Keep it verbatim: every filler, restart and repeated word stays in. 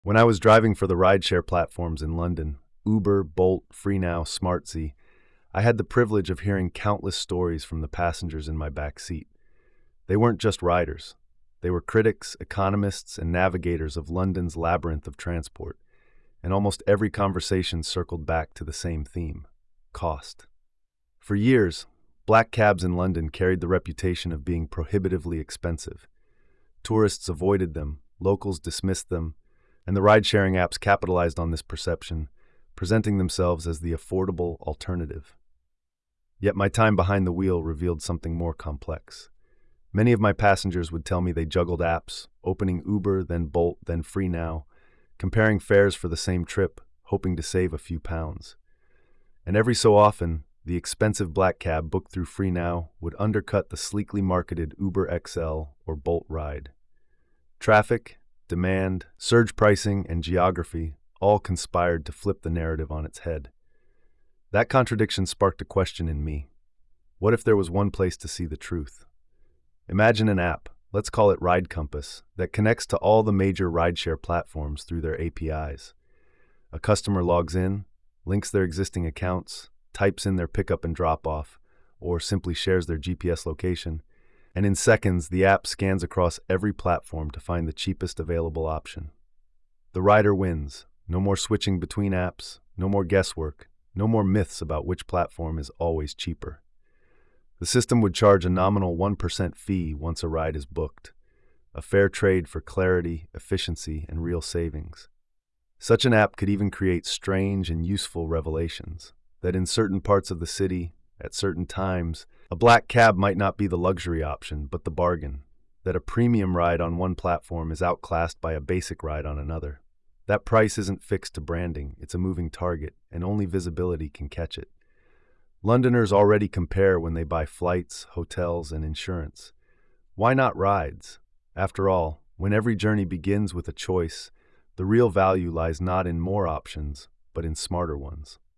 When I was driving for the rideshare platforms in London, Uber, Bolt, FreeNow, Smartsy, I had the privilege of hearing countless stories from the passengers in my back seat. They weren't just riders. They were critics, economists, and navigators of London's labyrinth of transport, and almost every conversation circled back to the same theme: cost. For years, black cabs in London carried the reputation of being prohibitively expensive. Tourists avoided them, locals dismissed them, and the ride-sharing apps capitalized on this perception, presenting themselves as the affordable alternative. Yet my time behind the wheel revealed something more complex. Many of my passengers would tell me they juggled apps, opening Uber, then Bolt, then FreeNow, comparing fares for the same trip, hoping to save a few pounds. And every so often, the expensive black cab booked through FreeNow would undercut the sleekly marketed Uber X L or Bolt ride. Traffic, demand, surge pricing, and geography all conspired to flip the narrative on its head. That contradiction sparked a question in me. What if there was one place to see the truth? Imagine an app, let's call it Ride Compass, that connects to all the major rideshare platforms through their A P Is. A customer logs in, links their existing accounts, types in their pickup and drop-off, or simply shares their G P S location, and in seconds the app scans across every platform to find the cheapest available option. The rider wins. No more switching between apps, no more guesswork, no more myths about which platform is always cheaper. The system would charge a nominal one percent fee once a ride is booked, a fair trade for clarity, efficiency, and real savings. Such an app could even create strange and useful revelations, that in certain parts of the city, at certain times, a black cab might not be the luxury option, but the bargain, that a premium ride on one platform is outclassed by a basic ride on another. That price isn't fixed to branding, it's a moving target, and only visibility can catch it. Londoners already compare when they buy flights, hotels, and insurance. Why not rides? After all, when every journey begins with a choice, the real value lies not in more options, but in smarter ones.